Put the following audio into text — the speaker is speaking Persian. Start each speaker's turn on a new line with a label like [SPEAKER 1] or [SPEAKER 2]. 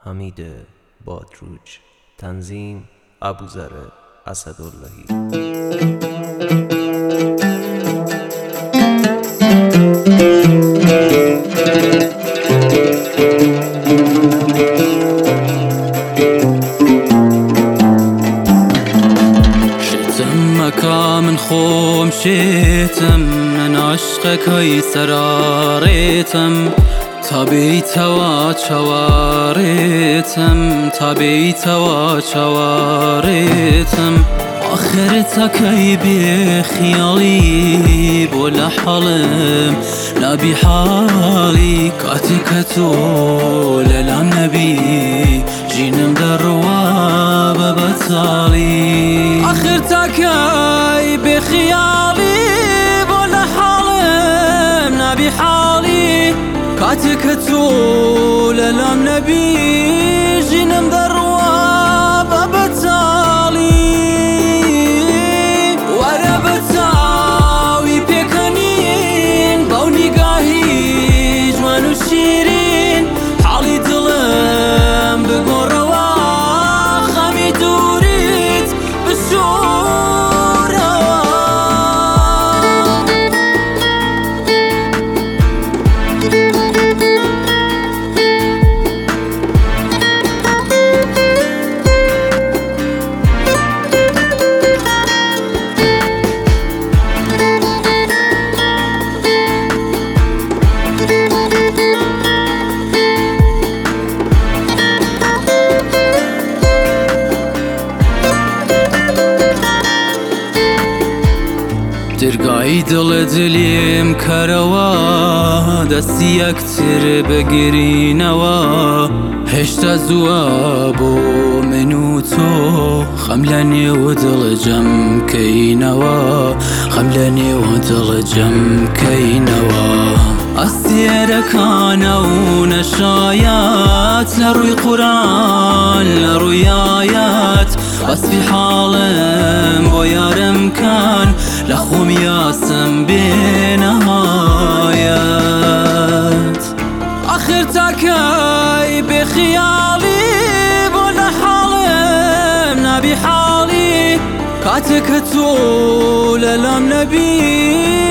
[SPEAKER 1] حمید بادروج. تنظیم ابوذر اسداللهی.
[SPEAKER 2] من خوم شيتم من عشقك هاي سراريتم تابيت وشواريتم تابيت وشواريتم آخرتك هاي بخيالي بولا حلم لا بحالي كاتكتو للام نبي جينم دروا ببطالي آخرتك هاي بخيالي بولا حلم لا بحالي كاتكتو للام نبي جينم دروا ببطالي درگای دل دلیم کروا دستی اکتر بگرینوا هشت زوا بو منو تو خملنی و دل جم کینوا خملنی و دل جم کینوا استیرکانه و نشایت لروی قرآن لروی آیت وصفی حالم با یارم کن لخوم یاسم بنهایت آخرتك هاي بخيالي بولا حالم نبي حالي كاتكتو للام نبي